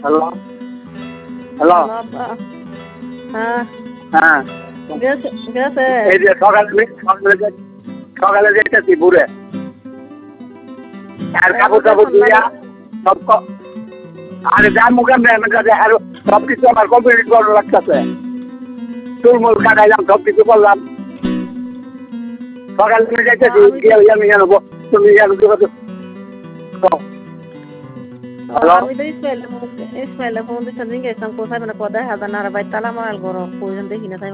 Hello hello hello আব্বা। হ্যাঁ হ্যাঁ গেছে গেছে। এই যে সকালে যেতেছি ঘুরে আর কাপড় টাপড় ধুইয়া সব আরে যা মুখে মেয়ের কাছে আর সব কিছু আমার কমপ্লিট করা লাগতেছে চুলমুল কাটাইলাম সব কিছু করলাম সকালে তুমি যাইতেছি গিয়ে আমি জানবো তুমি জানো হ্যালো আমি তো ইসমাইলে ফোন দিচ্ছি গেছিলাম কোথায় মানে কোথায় হাজার না ভাই তালা মারাল গরম প্রয়োজন দেখি না তাই